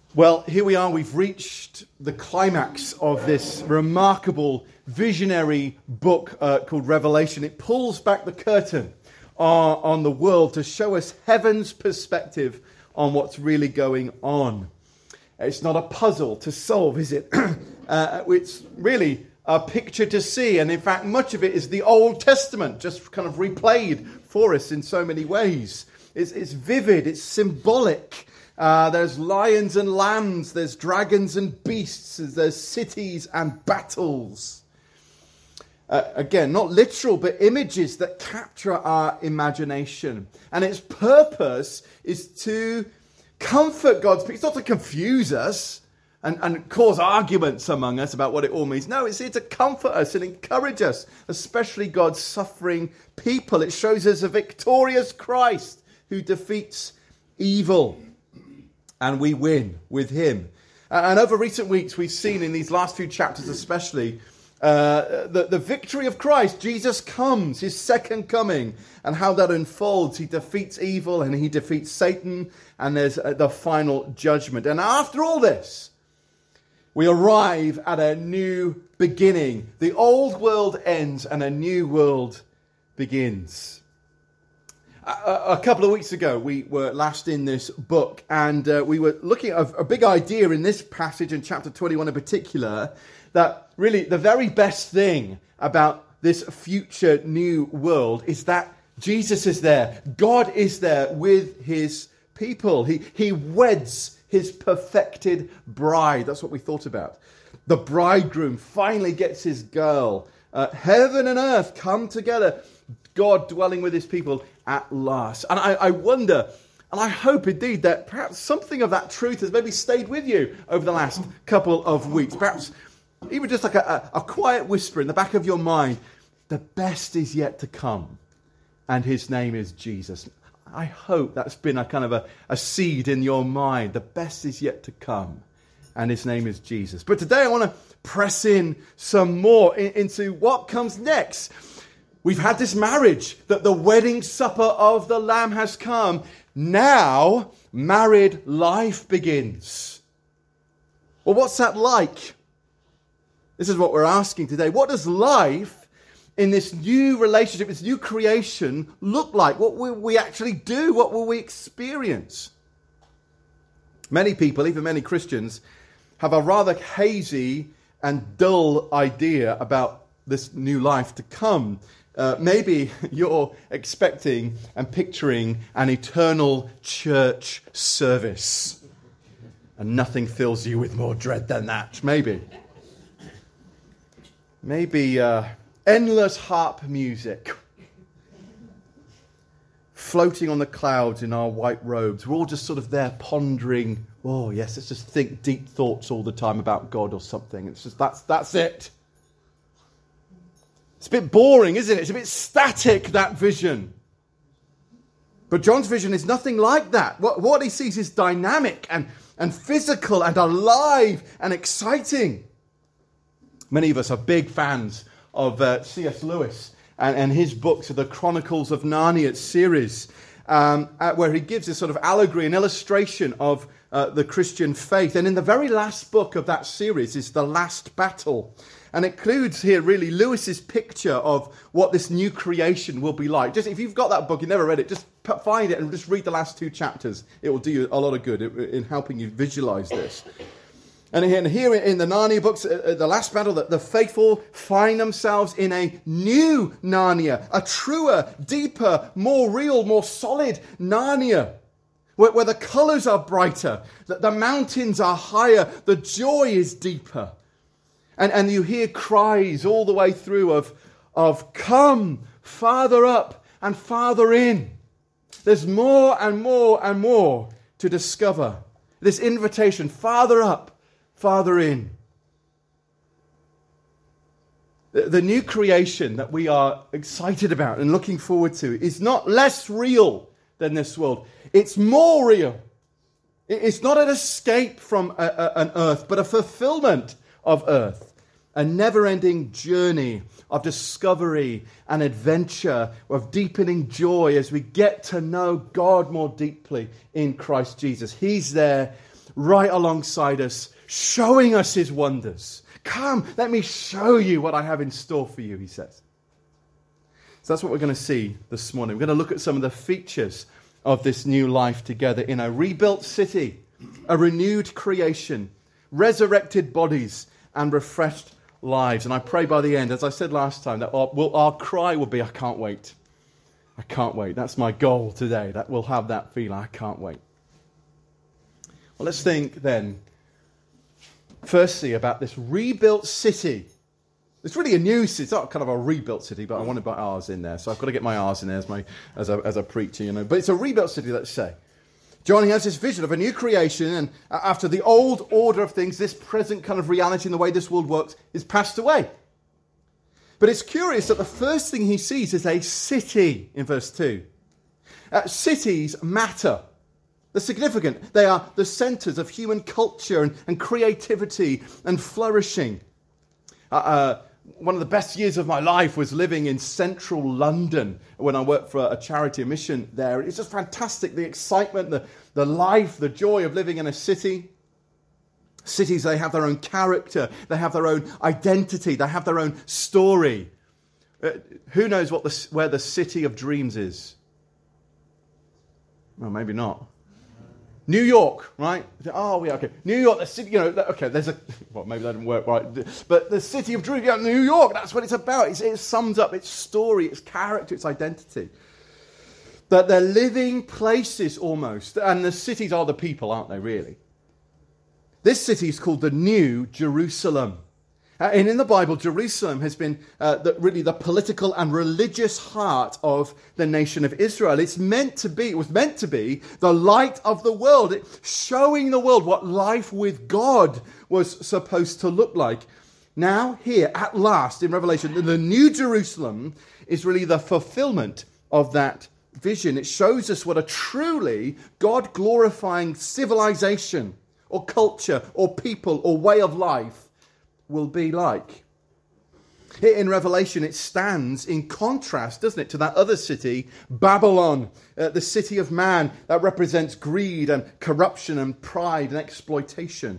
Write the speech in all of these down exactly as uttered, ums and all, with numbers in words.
Well, here we are. We've reached the climax of this remarkable, visionary book uh, called Revelation. It pulls back the curtain uh, on the world to show us heaven's perspective on what's really going on. It's not a puzzle to solve, is it? uh, it's really a picture to see. And in fact, much of it is the Old Testament, just kind of replayed for us in so many ways. It's, it's vivid, it's symbolic. Uh, there's lions and lambs, there's dragons and beasts, there's cities and battles. Uh, again, not literal, but images that capture our imagination. And its purpose is to comfort God's people. It's not to confuse us and, and cause arguments among us about what it all means. No, it's here to comfort us and encourage us, especially God's suffering people. It shows us a victorious Christ who defeats evil. And we win with him. And over recent weeks, we've seen in these last few chapters especially, uh, the, the victory of Christ. Jesus comes, his second coming, and how that unfolds. He defeats evil and he defeats Satan, and there's the final judgment. And after all this, we arrive at a new beginning. The old world ends and a new world begins. A, a couple of weeks ago, we were last in this book, and uh, we were looking at a, a big idea in this passage, in chapter twenty-one in particular, that really the very best thing about this future new world is that Jesus is there. God is there with his people. He, he weds his perfected bride. That's what we thought about. The bridegroom finally gets his girl. Uh, heaven and earth come together. God dwelling with his people at last. And I, I wonder, and I hope indeed that perhaps something of that truth has maybe stayed with you over the last couple of weeks. Perhaps even just like a, a, a quiet whisper in the back of your mind, the best is yet to come, and his name is Jesus. I hope that's been a kind of a, a seed in your mind. The best is yet to come, and his name is Jesus. But today I want to press in some more in, into what comes next. We've had this marriage, that the wedding supper of the Lamb has come. Now, married life begins. Well, what's that like? This is what we're asking today. What does life in this new relationship, this new creation, look like? What will we actually do? What will we experience? Many people, even many Christians, have a rather hazy and dull idea about this new life to come. Uh, maybe you're expecting and picturing an eternal church service. And nothing fills you with more dread than that. Maybe. Maybe uh, endless harp music. Floating on the clouds in our white robes. We're all just sort of there pondering, oh yes, let's just think deep thoughts all the time about God or something. It's just, that's, that's it. It's a bit boring, isn't it? It's a bit static, that vision. But John's vision is nothing like that. What, what he sees is dynamic and, and physical and alive and exciting. Many of us are big fans of uh, C S Lewis and, and his books of the Chronicles of Narnia series, um, uh, where he gives this sort of allegory and illustration of uh, the Christian faith. And in the very last book of that series is The Last Battle. And it includes here really Lewis's picture of what this new creation will be like. Just if you've got that book, you never read it, just find it and just read the last two chapters. It will do you a lot of good in helping you visualize this. And here in the Narnia books, uh, the last battle, the, the faithful find themselves in a new Narnia, a truer, deeper, more real, more solid Narnia, where, where the colors are brighter, the, the mountains are higher, the joy is deeper. And, and you hear cries all the way through of, of come, farther up and farther in. There's more and more and more to discover. This invitation, farther up, farther in. The, the new creation that we are excited about and looking forward to is not less real than this world. It's more real. It's not an escape from a, a, an earth, but a fulfillment of earth. A never-ending journey of discovery and adventure, of deepening joy as we get to know God more deeply in Christ Jesus. He's there right alongside us, showing us his wonders. Come, let me show you what I have in store for you, he says. So that's what we're going to see this morning. We're going to look at some of the features of this new life together in a rebuilt city, a renewed creation, resurrected bodies, and refreshed lives. And I pray by the end, as I said last time, that our, well, our cry will be, I can't wait. I can't wait. That's my goal today, that we'll have that feeling. I can't wait. Well, let's think then, firstly, about this rebuilt city. It's really a new city. It's not kind of a rebuilt city, but I want to put ours in there. So I've got to get my ours in there as, my, as, a, as a preacher, you know. But it's a rebuilt city, let's say. John, he has this vision of a new creation, and after the old order of things, this present kind of reality in the way this world works is passed away. But it's curious that the first thing he sees is a city in verse two. Uh, cities matter. They're significant. They are the centres of human culture and, and creativity and flourishing. Uh, uh, one of the best years of my life was living in central London when I worked for a charity mission there. It's just fantastic, the excitement, the, the life, the joy of living in a city. Cities, they have their own character, they have their own identity, they have their own story. Uh, who knows what the, where the city of dreams is? Well, maybe not. New York, right? Oh, yeah, okay. New York, the city, you know, okay, there's a, well, maybe that didn't work right, but the city of dreams, yeah, New York, that's what it's about. It's, it sums up its story, its character, its identity. That they're living places almost, and the cities are the people, aren't they, really? This city is called the New Jerusalem. Uh, and in the Bible, Jerusalem has been uh, the, really the political and religious heart of the nation of Israel. It's meant to be, it was meant to be the light of the world, it, showing the world what life with God was supposed to look like. Now, here, at last, in Revelation, the New Jerusalem is really the fulfillment of that vision. It shows us what a truly God-glorifying civilization or culture or people or way of life will be like. Here in Revelation, it stands in contrast, doesn't it, to that other city, Babylon, uh, the city of man that represents greed and corruption and pride and exploitation.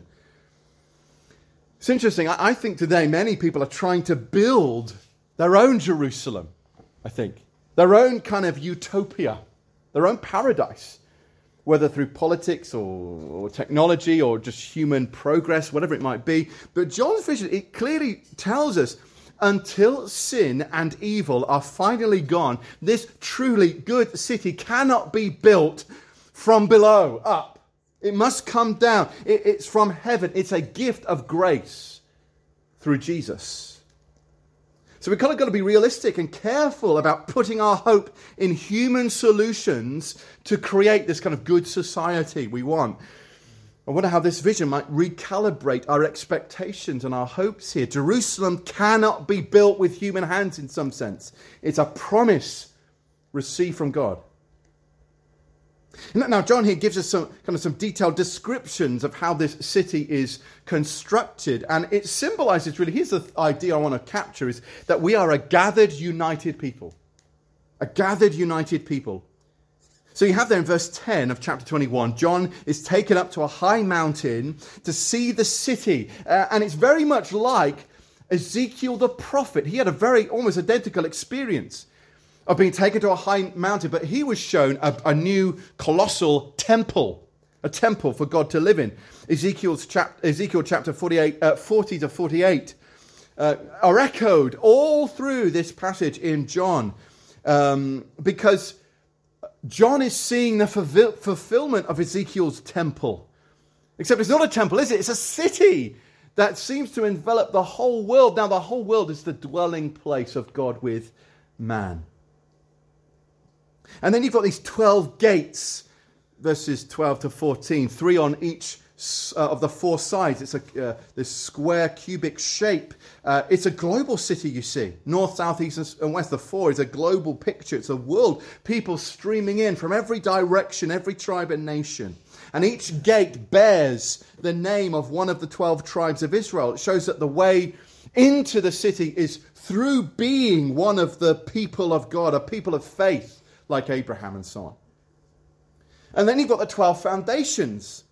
It's interesting. I, I think today many people are trying to build their own Jerusalem, I think. Their own kind of utopia, their own paradise. Whether through politics or, or technology or just human progress, whatever it might be. But John's vision, it clearly tells us, until sin and evil are finally gone, this truly good city cannot be built from below up. It must come down. It, it's from heaven. It's a gift of grace through Jesus. So we've kind of got to be realistic and careful about putting our hope in human solutions to create this kind of good society we want. I wonder how this vision might recalibrate our expectations and our hopes here. Jerusalem cannot be built with human hands in some sense. It's a promise received from God. Now, John here gives us some kind of some detailed descriptions of how this city is constructed, and it symbolizes really, here's the idea I want to capture, is that we are a gathered, united people. A gathered, united people. So you have there in verse ten of chapter twenty-one, John is taken up to a high mountain to see the city, uh, and it's very much like Ezekiel the prophet. He had a very almost identical experience of being taken to a high mountain, but he was shown a, a new colossal temple, a temple for God to live in. Ezekiel's chap, Ezekiel chapter forty-eight, uh, forty to forty-eight uh, are echoed all through this passage in John, um, because John is seeing the fulfill, fulfillment of Ezekiel's temple. Except it's not a temple, is it? It's a city that seems to envelop the whole world. Now, the whole world is the dwelling place of God with man. And then you've got these twelve gates, verses twelve to fourteen, three on each uh, of the four sides. It's a uh, this square cubic shape. Uh, it's a global city, you see. North, south, east, and west. The four is a global picture. It's a world. People streaming in from every direction, every tribe and nation. And each gate bears the name of one of the twelve tribes of Israel. It shows that the way into the city is through being one of the people of God, a people of faith, like Abraham and so on. And then you've got the twelve foundations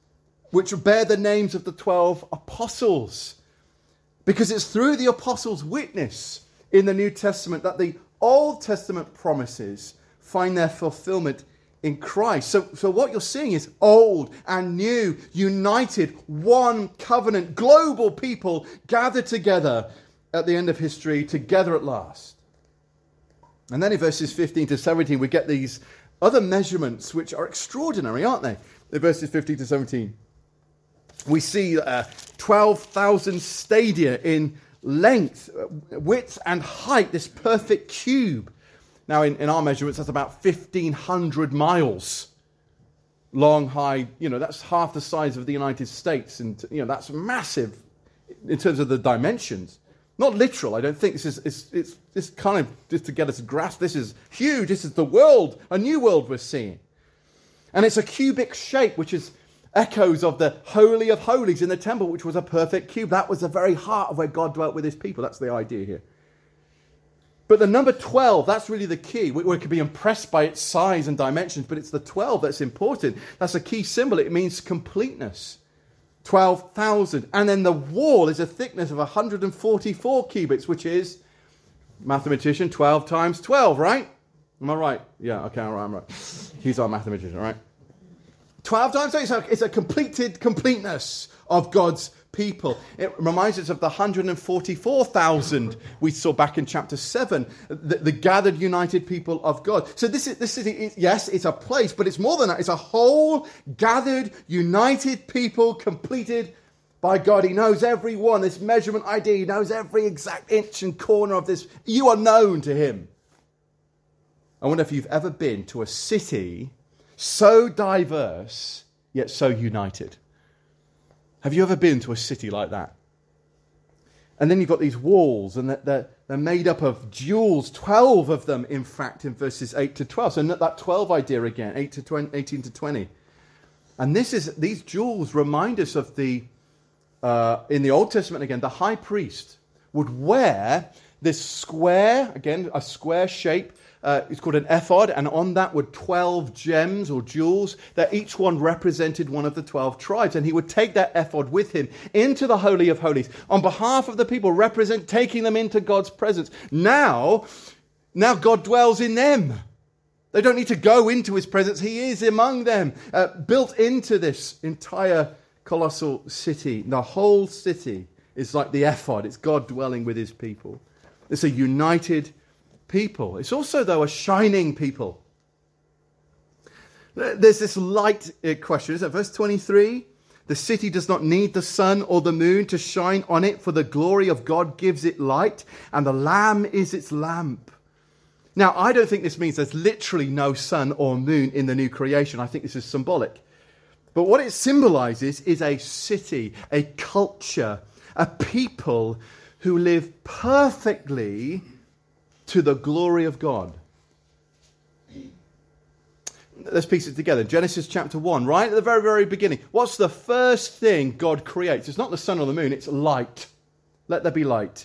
which bear the names of the twelve apostles. Because it's through the apostles' witness in the New Testament that the Old Testament promises find their fulfillment in Christ. So, so what you're seeing is old and new, united, one covenant, global people gathered together at the end of history, together at last. And then in verses fifteen to seventeen, we get these other measurements which are extraordinary, aren't they? In verses fifteen to seventeen, we see uh, twelve thousand stadia in length, width and height, this perfect cube. Now, in, in our measurements, that's about fifteen hundred miles long, high. You know, that's half the size of the United States. And, you know, that's massive in terms of the dimensions. Not literal, I don't think. This is it's, it's, it's kind of just to get us a grasp. This is huge. This is the world, a new world we're seeing. And it's a cubic shape, which is echoes of the Holy of Holies in the temple, which was a perfect cube. That was the very heart of where God dwelt with his people. That's the idea here. But the number twelve, that's really the key. We, we could be impressed by its size and dimensions, but it's the twelve that's important. That's a key symbol. It means completeness. twelve thousand. And then the wall is a thickness of one hundred forty-four cubits, which is, mathematician, twelve times twelve, right? Am I right? Yeah, okay, all right, I'm right. He's our mathematician, all right? twelve times twelve, it's a, it's a completed completeness of God's people. It reminds us of the one hundred forty-four thousand we saw back in chapter seven, the, the gathered united people of God. So this is this city, yes, it's a place, but it's more than that. It's a whole gathered, united people, completed by God. He knows every one, this measurement idea. He knows every exact inch and corner of this. You are known to him. I wonder if you've ever been to a city so diverse, yet so united. Have you ever been to a city like that? And then you've got these walls, and they're, they're made up of jewels, twelve of them, in fact, in verses eight to twelve. So that twelve idea again, eight to twenty, eighteen to twenty. And this is these jewels remind us of the, uh, in the Old Testament again, the high priest would wear this square, again, a square shape. Uh, it's called an ephod, and on that were twelve gems or jewels that each one represented one of the twelve tribes. And he would take that ephod with him into the Holy of Holies on behalf of the people, represent taking them into God's presence. Now, now God dwells in them. They don't need to go into his presence. He is among them, uh, built into this entire colossal city. The whole city is like the ephod. It's God dwelling with his people. It's a united people. It's also, though, a shining people. There's this light question, isn't it? Verse twenty-three, the city does not need the sun or the moon to shine on it, for the glory of God gives it light, and the Lamb is its lamp. Now, I don't think this means there's literally no sun or moon in the new creation. I think this is symbolic. But what it symbolizes is a city, a culture, a people who live perfectly to the glory of God. Let's piece it together. Genesis chapter one, right at the very, very beginning. What's the first thing God creates? It's not the sun or the moon, it's light. Let there be light.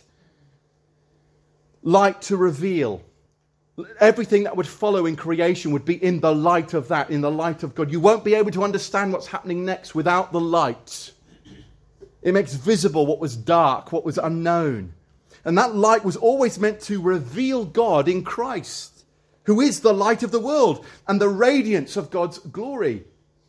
Light to reveal. Everything that would follow in creation would be in the light of that, in the light of God. You won't be able to understand what's happening next without the light. It makes visible what was dark, what was unknown. And that light was always meant to reveal God in Christ, who is the light of the world and the radiance of God's glory.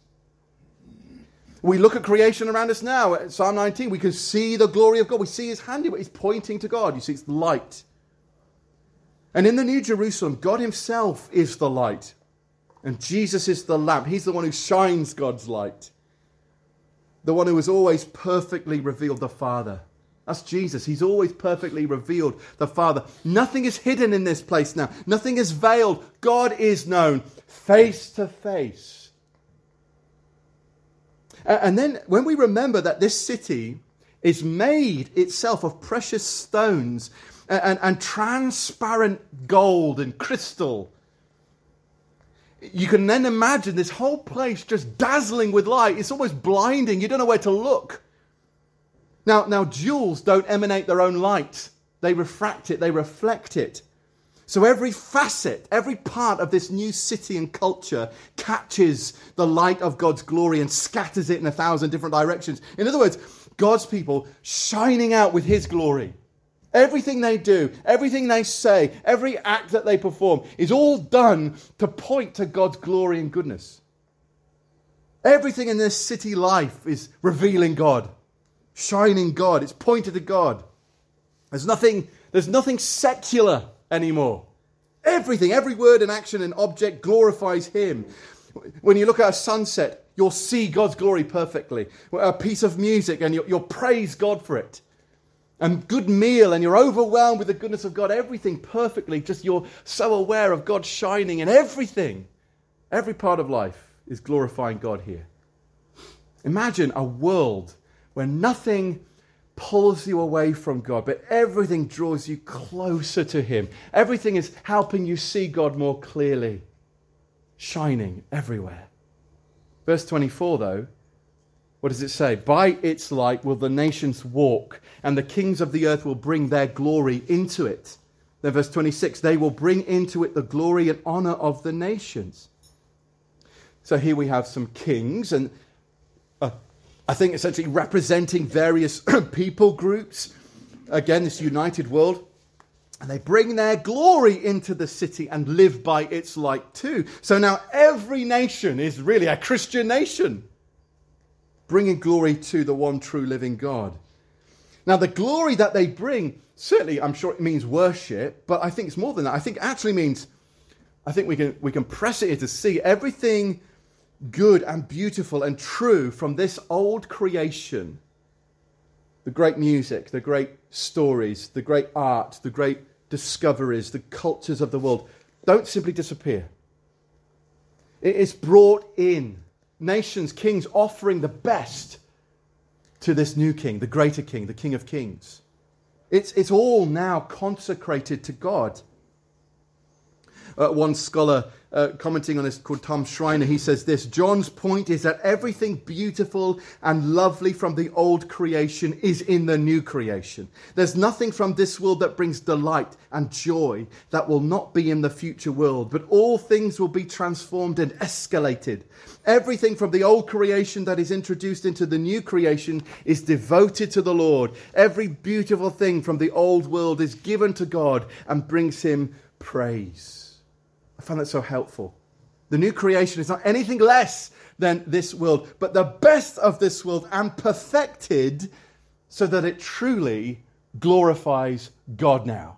We look at creation around us now, at Psalm nineteen, we can see the glory of God. We see his handiwork. He's pointing to God. You see, it's light. And in the New Jerusalem, God himself is the light. And Jesus is the lamp. He's the one who shines God's light. The one who has always perfectly revealed the Father. That's Jesus. He's always perfectly revealed the Father. Nothing is hidden in this place now. Nothing is veiled. God is known face to face. And then when we remember that this city is made itself of precious stones and, and, and transparent gold and crystal, you can then imagine this whole place just dazzling with light. It's almost blinding. You don't know where to look. Now, now, jewels don't emanate their own light. They refract it, they reflect it. So every facet, every part of this new city and culture catches the light of God's glory and scatters it in a thousand different directions. In other words, God's people shining out with his glory. Everything they do, everything they say, every act that they perform is all done to point to God's glory and goodness. Everything in this city life is revealing God, shining God. It's pointed to God. There's nothing, there's nothing secular anymore. Everything, every word and action and object glorifies him. When you look at a sunset, you'll see God's glory perfectly. A piece of music, and you'll, you'll praise God for it. And good meal, and you're overwhelmed with the goodness of God. Everything perfectly, just you're so aware of God shining in everything. Every part of life is glorifying God here. Imagine a world where nothing pulls you away from God, but everything draws you closer to him. Everything is helping you see God more clearly, shining everywhere. Verse twenty-four, though, what does it say? By its light will the nations walk, and the kings of the earth will bring their glory into it. Then verse twenty-six, they will bring into it the glory and honor of the nations. So here we have some kings, and uh, I think essentially representing various people groups. Again, this united world. And they bring their glory into the city and live by its light too. So now every nation is really a Christian nation, bringing glory to the one true living God. Now the glory that they bring, certainly I'm sure it means worship, but I think it's more than that. I think it actually means, I think we can we can press it here to see everything good and beautiful and true from this old creation. The great music, the great stories, the great art, the great discoveries, the cultures of the world don't simply disappear. It is brought in. Nations, kings offering the best to this new king, the greater king, the King of Kings. It's, it's all now consecrated to God. Uh, one scholar uh, commenting on this called Tom Schreiner, he says this: John's point is that everything beautiful and lovely from the old creation is in the new creation. There's nothing from this world that brings delight and joy that will not be in the future world, but all things will be transformed and escalated. Everything from the old creation that is introduced into the new creation is devoted to the Lord. Every beautiful thing from the old world is given to God and brings him praise. I find that so helpful. The new creation is not anything less than this world, but the best of this world and perfected so that it truly glorifies God now.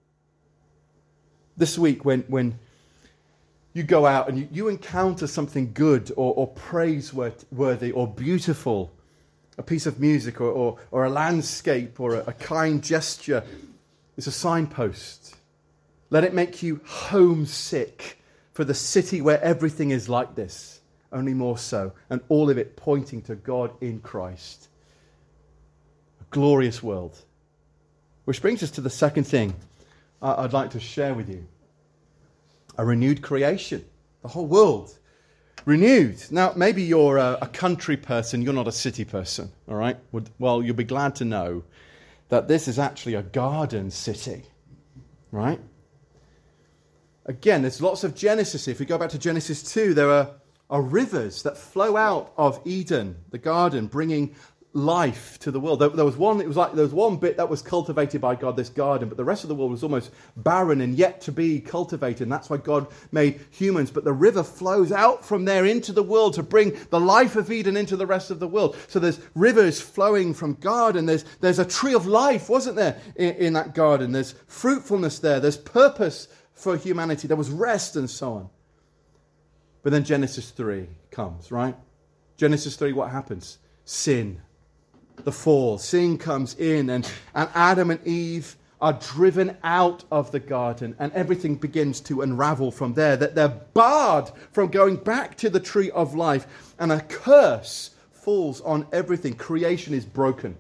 This week, when, when you go out and you, you encounter something good or, or praiseworthy or beautiful, a piece of music or, or, or a landscape or a, a kind gesture, it's a signpost. Let it make you homesick for the city where everything is like this, only more so, and all of it pointing to God in Christ. A glorious world. Which brings us to the second thing I'd like to share with you. A renewed creation. The whole world. Renewed. Now, maybe you're a, a country person, you're not a city person, all right? Well, you'll be glad to know that this is actually a garden city, right? Again, there's lots of Genesis. If we go back to Genesis two, there are, are rivers that flow out of Eden, the garden, bringing life to the world. There, there was one. It was like there was one bit that was cultivated by God, this garden, but the rest of the world was almost barren and yet to be cultivated. And that's why God made humans. But the river flows out from there into the world to bring the life of Eden into the rest of the world. So there's rivers flowing from garden. There's there's a tree of life, wasn't there, in, in that garden? There's fruitfulness there. There's purpose for humanity. There was rest and so on. But then Genesis three comes, right? Genesis three, what happens? Sin. The fall. Sin comes in and, and Adam and Eve are driven out of the garden and everything begins to unravel from there. That they're barred from going back to the tree of life and a curse falls on everything. Creation is broken.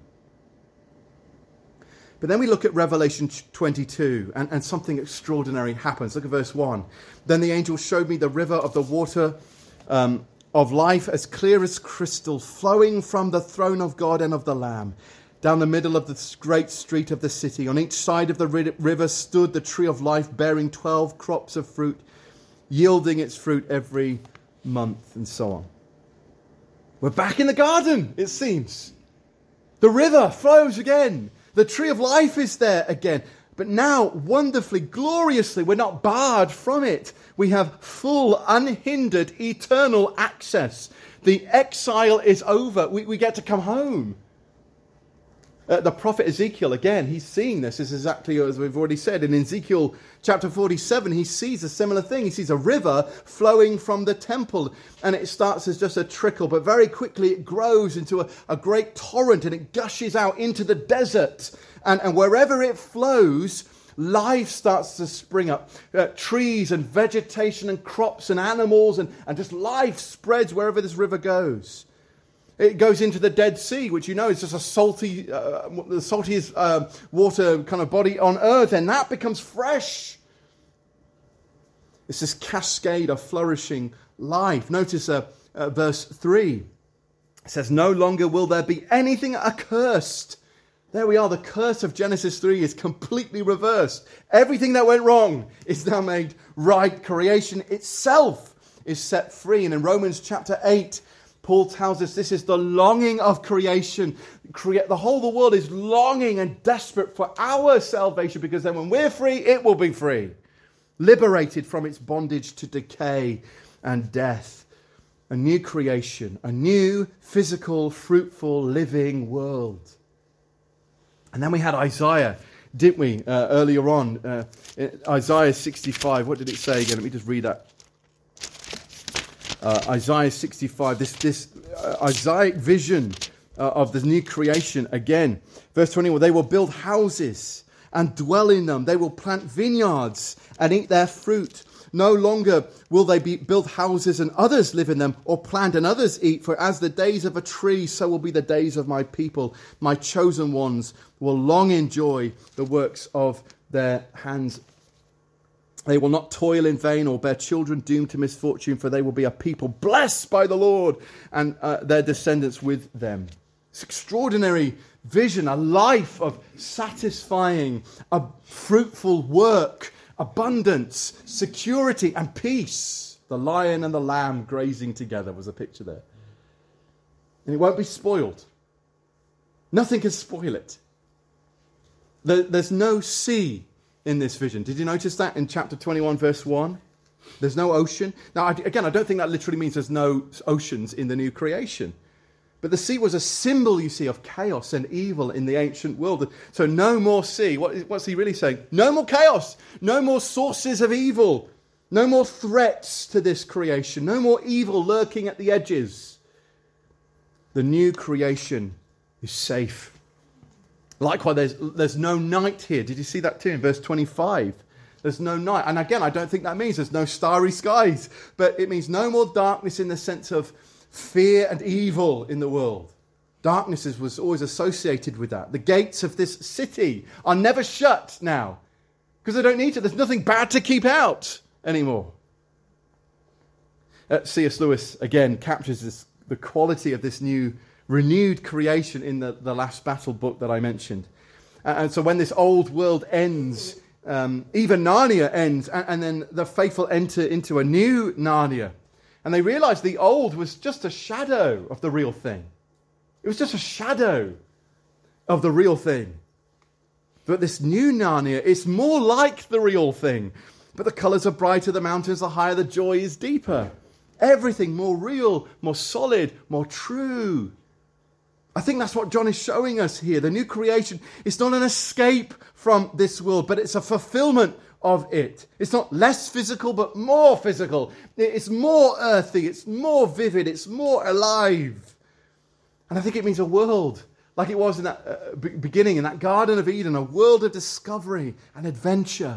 But then we look at Revelation twenty-two, and, and something extraordinary happens. Look at verse one. Then the angel showed me the river of the water um, of life, as clear as crystal, flowing from the throne of God and of the Lamb. Down the middle of the great street of the city, on each side of the river stood the tree of life, bearing twelve crops of fruit, yielding its fruit every month, and so on. We're back in the garden, it seems. The river flows again. The tree of life is there again. But now, wonderfully, gloriously, we're not barred from it. We have full, unhindered, eternal access. The exile is over. We, we get to come home. Uh, the prophet Ezekiel, again, he's seeing this. This is exactly as we've already said. In Ezekiel chapter forty-seven, he sees a similar thing. He sees a river flowing from the temple. And it starts as just a trickle, but very quickly it grows into a, a great torrent and it gushes out into the desert. And, and wherever it flows, life starts to spring up. Uh, trees and vegetation and crops and animals and, and just life spreads wherever this river goes. It goes into the Dead Sea, which you know is just a salty, uh, the saltiest uh, water kind of body on earth, and that becomes fresh. It's this cascade of flourishing life. Notice uh, uh, verse three. It says, "No longer will there be anything accursed." There we are. The curse of Genesis three is completely reversed. Everything that went wrong is now made right. Creation itself is set free. And in Romans chapter eight, Paul tells us this is the longing of creation. The whole of the world is longing and desperate for our salvation, because then when we're free, it will be free. Liberated from its bondage to decay and death. A new creation, a new physical, fruitful, living world. And then we had Isaiah, didn't we, uh, earlier on? Uh, Isaiah sixty-five, what did it say again? Let me just read that. Uh, Isaiah sixty-five, this, this uh, Isaiah vision uh, of the new creation again. Verse twenty-one, "They will build houses and dwell in them. They will plant vineyards and eat their fruit. No longer will they be build houses and others live in them, or plant and others eat. For as the days of a tree, so will be the days of my people. My chosen ones will long enjoy the works of their hands. They will not toil in vain or bear children doomed to misfortune, for they will be a people blessed by the Lord and uh, their descendants with them." It's extraordinary vision, a life of satisfying, a fruitful work, abundance, security and peace. The lion and the lamb grazing together was a picture there. And it won't be spoiled. Nothing can spoil it. There, there's no sea in this vision. Did you notice that in chapter twenty-one, verse one? There's no ocean. Now, again, I don't think that literally means there's no oceans in the new creation. But the sea was a symbol, you see, of chaos and evil in the ancient world. So no more sea. What, what's he really saying? No more chaos. No more sources of evil. No more threats to this creation. No more evil lurking at the edges. The new creation is safe. Likewise, there's, there's no night here. Did you see that too in verse twenty-five? There's no night. And again, I don't think that means there's no starry skies. But it means no more darkness in the sense of fear and evil in the world. Darkness was always associated with that. The gates of this city are never shut now, because they don't need to. There's nothing bad to keep out anymore. Uh, C S Lewis, again, captures this, the quality of this new renewed creation in the, the Last Battle book that I mentioned. And, and so when this old world ends, um, even Narnia ends, and, and then the faithful enter into a new Narnia. And they realize the old was just a shadow of the real thing. It was just a shadow of the real thing. But this new Narnia is more like the real thing. But the colours are brighter, the mountains are higher, the joy is deeper. Everything more real, more solid, more true. I think that's what John is showing us here. The new creation is not an escape from this world, but it's a fulfillment of it. It's not less physical, but more physical. It's more earthy. It's more vivid. It's more alive. And I think it means a world like it was in that uh, beginning, in that Garden of Eden, a world of discovery and adventure.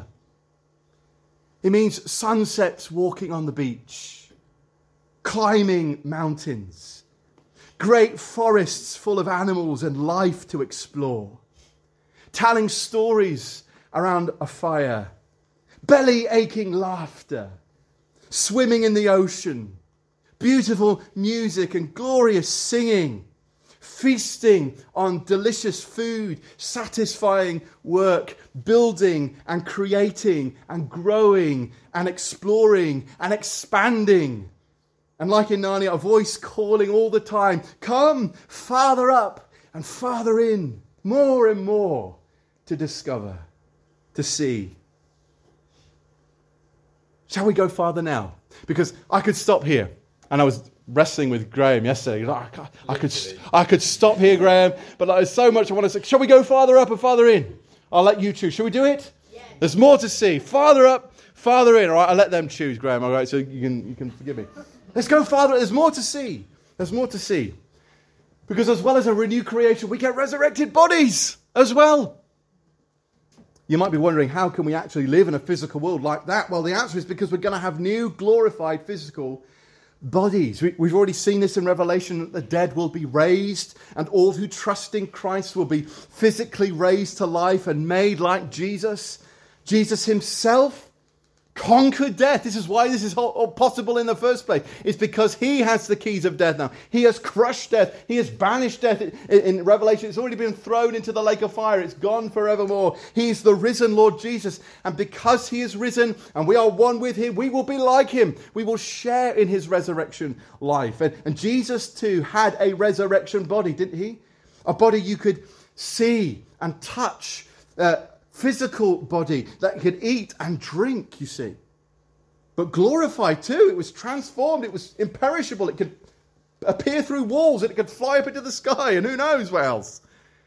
It means sunsets walking on the beach, climbing mountains, great forests full of animals and life to explore, telling stories around a fire, belly-aching laughter, swimming in the ocean, beautiful music and glorious singing, feasting on delicious food, satisfying work, building and creating and growing and exploring and expanding. And like in Narnia, a voice calling all the time, come farther up and farther in, more and more to discover, to see. Shall we go farther now? Because I could stop here. And I was wrestling with Graham yesterday. I could, I could, I could stop here, Graham, but there's so much I want to say. Shall we go farther up or farther in? I'll let you choose. Shall we do it? Yes. There's more to see. Farther up, farther in. All right, I'll let them choose, Graham. All right, so you can, you can forgive me. Let's go farther. There's more to see. There's more to see. Because as well as a renewed creation, we get resurrected bodies as well. You might be wondering, how can we actually live in a physical world like that? Well, the answer is because we're going to have new glorified physical bodies. We, we've already seen this in Revelation, that the dead will be raised, and all who trust in Christ will be physically raised to life and made like Jesus. Jesus himself conquered death. This is why this is all possible in the first place. It's because he has the keys of death now. He has crushed death. He has banished death. In, in Revelation, it's already been thrown into the lake of fire. It's gone forevermore. He's the risen Lord Jesus. And because he is risen and we are one with him, we will be like him. We will share in his resurrection life. And, and Jesus too had a resurrection body, didn't he? A body you could see and touch, uh, physical body that could eat and drink, you see. But glorified too. It was transformed. It was imperishable. It could appear through walls and it could fly up into the sky and who knows what else.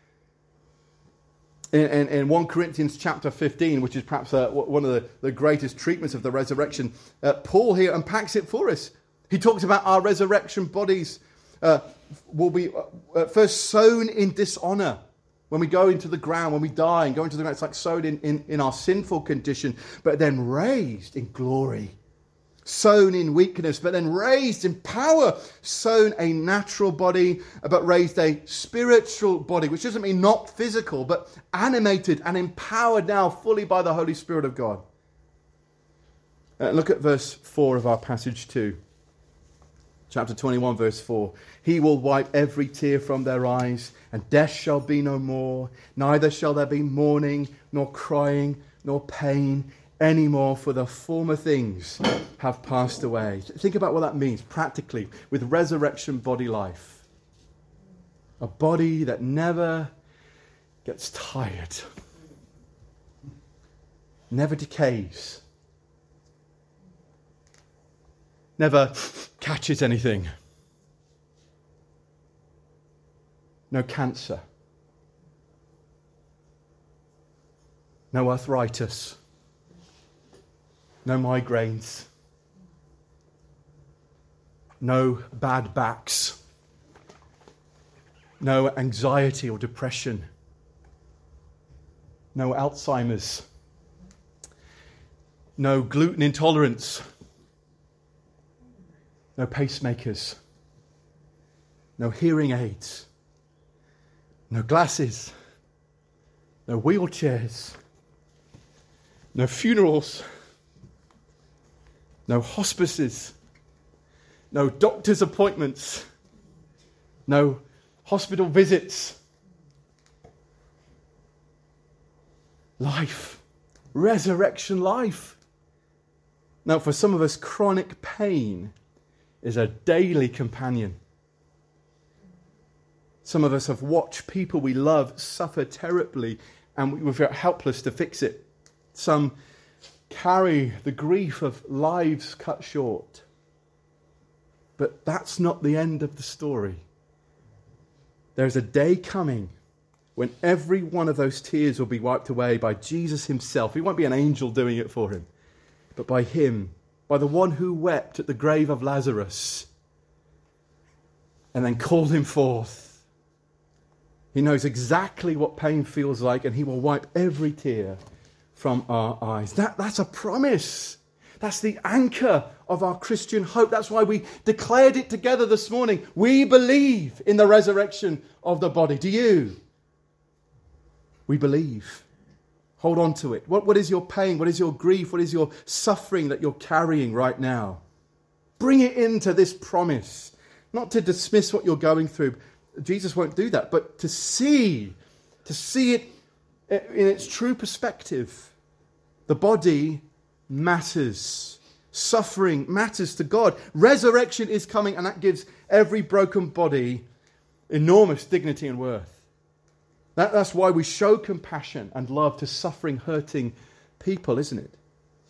In, in, in First Corinthians chapter fifteen, which is perhaps uh, one of the, the greatest treatments of the resurrection, uh, Paul here unpacks it for us. He talks about our resurrection bodies uh, will be uh, first sown in dishonor. When we go into the ground, when we die and go into the ground, it's like sown in, in, in our sinful condition, but then raised in glory. Sown in weakness, but then raised in power. Sown a natural body, but raised a spiritual body, which doesn't mean not physical, but animated and empowered now fully by the Holy Spirit of God. Uh, look at verse four of our passage too. Chapter twenty-one, verse four. He will wipe every tear from their eyes, and death shall be no more. Neither shall there be mourning, nor crying, nor pain anymore, for the former things have passed away. Think about what that means practically with resurrection body life. A body that never gets tired, never decays, never catches anything. No cancer. No arthritis. No migraines. No bad backs. No anxiety or depression. No Alzheimer's. No gluten intolerance. No pacemakers. No hearing aids. No glasses. No wheelchairs. No funerals. No hospices. No doctor's appointments. No hospital visits. Life. Resurrection life. Now, for some of us, chronic pain is a daily companion. Some of us have watched people we love suffer terribly and we feel helpless to fix it. Some carry the grief of lives cut short. But that's not the end of the story. There's a day coming when every one of those tears will be wiped away by Jesus himself. It won't be an angel doing it for him, but by him, by the one who wept at the grave of Lazarus and then called him forth. He knows exactly what pain feels like, and he will wipe every tear from our eyes. That, that's a promise. That's the anchor of our Christian hope. That's why we declared it together this morning. We believe in the resurrection of the body. Do you? We believe. Hold on to it. What, what is your pain? What is your grief? What is your suffering that you're carrying right now? Bring it into this promise. Not to dismiss what you're going through. Jesus won't do that. But to see, to see it in its true perspective, the body matters. Suffering matters to God. Resurrection is coming, and that gives every broken body enormous dignity and worth. That, that's why we show compassion and love to suffering, hurting people, isn't it?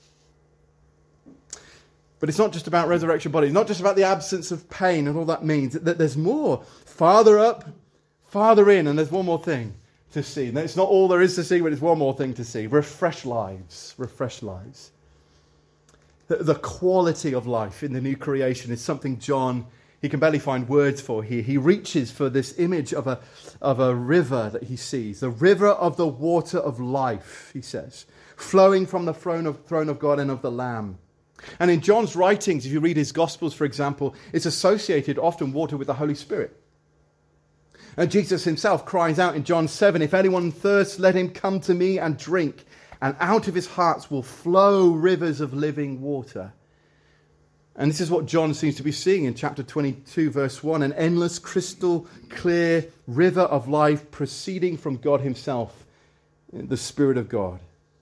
But it's not just about resurrection bodies, not just about the absence of pain and all that means. That there's more. Farther up, farther in, and there's one more thing to see. And it's not all there is to see, but it's one more thing to see. Refresh lives. Refresh lives. The, the quality of life in the new creation is something John, he can barely find words for here. He reaches for this image of a, of a river that he sees. The river of the water of life, he says, flowing from the throne of, throne of God and of the Lamb. And in John's writings, if you read his Gospels, for example, it's associated often water with the Holy Spirit. And Jesus himself cries out in John seven, "If anyone thirsts, let him come to me and drink, and out of his hearts will flow rivers of living water." And this is what John seems to be seeing in chapter twenty-two, verse one, an endless, crystal clear river of life proceeding from God himself, the Spirit of God.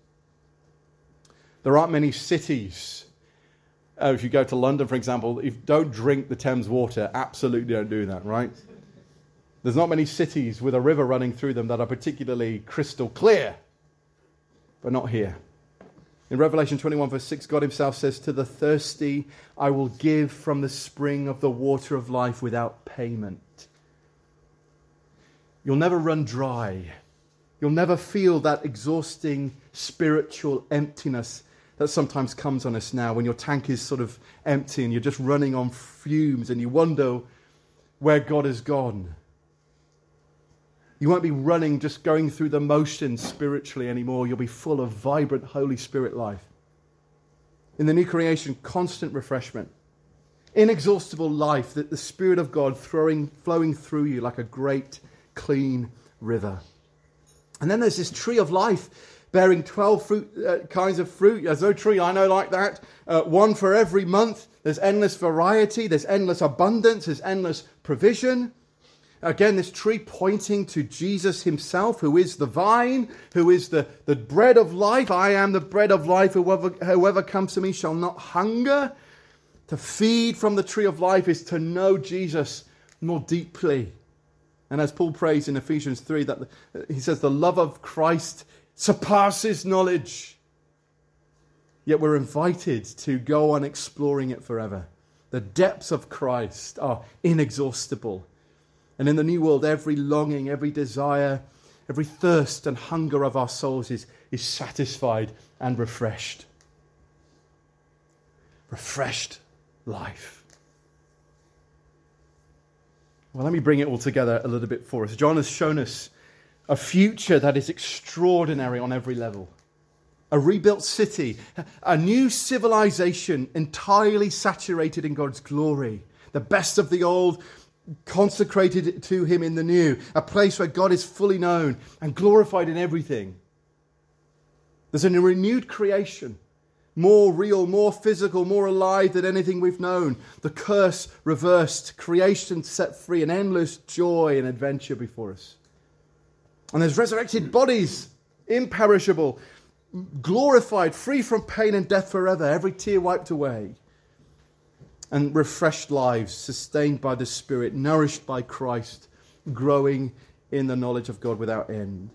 There aren't many cities. Oh, if you go to London, for example, if don't drink the Thames water, absolutely don't do that, right? There's not many cities with a river running through them that are particularly crystal clear, but not here. In Revelation twenty-one, verse six, God himself says, "To the thirsty, I will give from the spring of the water of life without payment." You'll never run dry. You'll never feel that exhausting spiritual emptiness that sometimes comes on us now when your tank is sort of empty and you're just running on fumes and you wonder where God has gone. You won't be running, just going through the motions spiritually anymore. You'll be full of vibrant Holy Spirit life. In the new creation, constant refreshment. Inexhaustible life, that the Spirit of God throwing, flowing through you like a great, clean river. And then there's this tree of life, bearing twelve fruit, uh, kinds of fruit. There's no tree I know like that. Uh, one for every month. There's endless variety. There's endless abundance. There's endless provision. Again, this tree pointing to Jesus himself, who is the vine, who is the, the bread of life. "I am the bread of life. Whoever, whoever comes to me shall not hunger." To feed from the tree of life is to know Jesus more deeply. And as Paul prays in Ephesians three, that he says the love of Christ surpasses knowledge. Yet we're invited to go on exploring it forever. The depths of Christ are inexhaustible. And in the new world, every longing, every desire, every thirst and hunger of our souls is, is satisfied and refreshed. Refreshed life. Well, let me bring it all together a little bit for us. John has shown us a future that is extraordinary on every level. A rebuilt city, a new civilization entirely saturated in God's glory. The best of the old, consecrated to him in the new. A place where God is fully known and glorified in everything. There's a renewed creation. More real, more physical, more alive than anything we've known. The curse reversed, creation set free, an endless joy and adventure before us. And there's resurrected bodies, imperishable, glorified, free from pain and death forever, every tear wiped away. And refreshed lives, sustained by the Spirit, nourished by Christ, growing in the knowledge of God without end.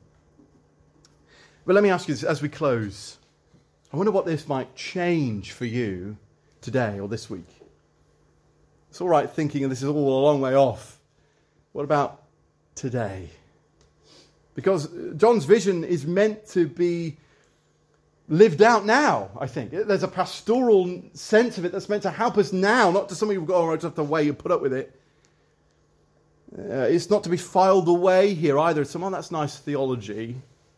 But let me ask you this as we close. I wonder what this might change for you today or this week. It's all right thinking this is all a long way off. What about today? Because John's vision is meant to be lived out now, I think. There's a pastoral sense of it that's meant to help us now, not to something we've got, oh, I just have to wait and put up with it. Uh, it's not to be filed away here either. Some, oh, that's nice theology.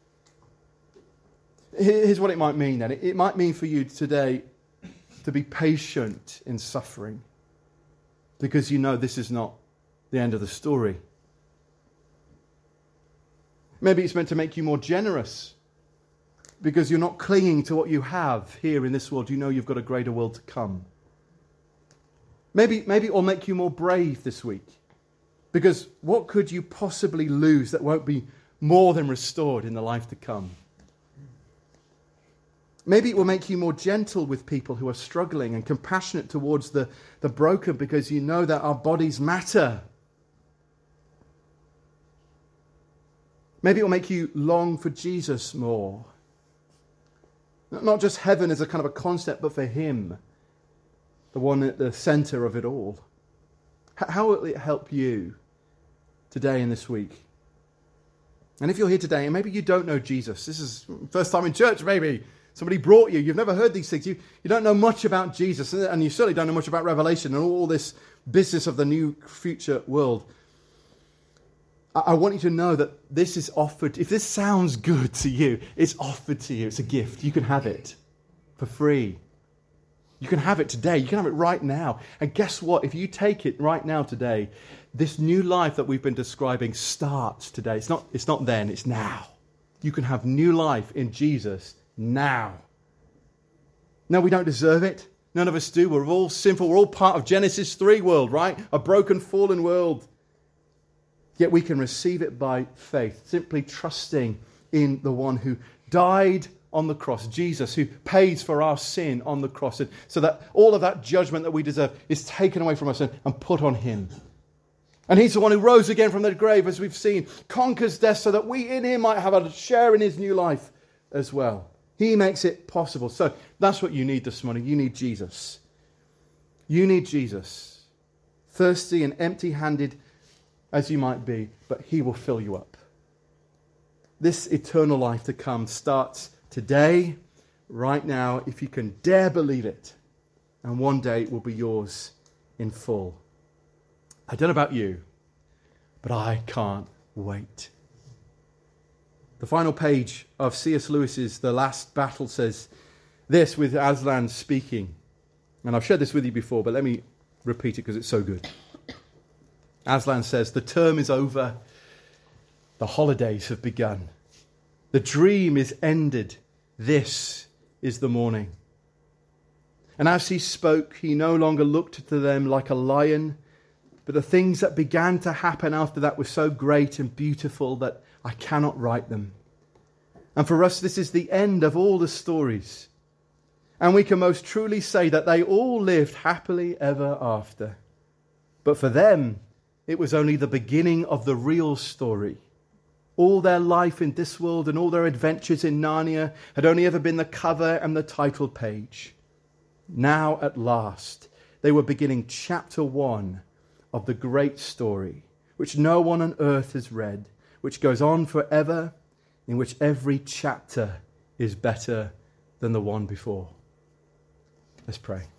Here's what it might mean then. It might mean for you today to be patient in suffering, because you know this is not the end of the story. Maybe it's meant to make you more generous, because you're not clinging to what you have here in this world. You know you've got a greater world to come. Maybe, maybe it will make you more brave this week, Because what could you possibly lose that won't be more than restored in the life to come? Maybe it will make you more gentle with people who are struggling and compassionate towards the, the broken, because you know that our bodies matter. Maybe it will make you long for Jesus more. Not just heaven as a kind of a concept, but for him, the one at the center of it all. How will it help you today and this week? And if you're here today and maybe you don't know Jesus, this is first time in church maybe, somebody brought you, you've never heard these things, you, you don't know much about Jesus, and you certainly don't know much about Revelation and all this business of the new future world. I, I want you to know that this is offered. If this sounds good to you, it's offered to you. It's a gift. You can have it for free. You can have it today. You can have it right now. And guess what? If you take it right now today, this new life that we've been describing starts today. It's not, it's not then, it's now. You can have new life in Jesus now. No, we don't deserve it. None of us do. We're all sinful. We're all part of Genesis three world, right? A broken, fallen world. Yet we can receive it by faith, simply trusting in the one who died on the cross, Jesus, who pays for our sin on the cross, and so that all of that judgment that we deserve is taken away from us and, and put on him. And he's the one who rose again from the grave, as we've seen, conquers death so that we in him might have a share in his new life as well. He makes it possible. So that's what you need this morning. You need Jesus. You need Jesus. Thirsty and empty-handed as you might be, but he will fill you up. This eternal life to come starts today, right now, if you can dare believe it. And one day it will be yours in full. I don't know about you, but I can't wait. The final page of C S Lewis's The Last Battle says this, with Aslan speaking. And I've shared this with you before, but let me repeat it because it's so good. Aslan says, "The term is over. The holidays have begun. The dream is ended. This is the morning." And as he spoke, he no longer looked to them like a lion, but the things that began to happen after that were so great and beautiful that I cannot write them. And for us, this is the end of all the stories. And we can most truly say that they all lived happily ever after. But for them, it was only the beginning of the real story. All their life in this world and all their adventures in Narnia had only ever been the cover and the title page. Now, at last, they were beginning chapter one of the great story, which no one on earth has read, which goes on forever, in which every chapter is better than the one before. Let's pray.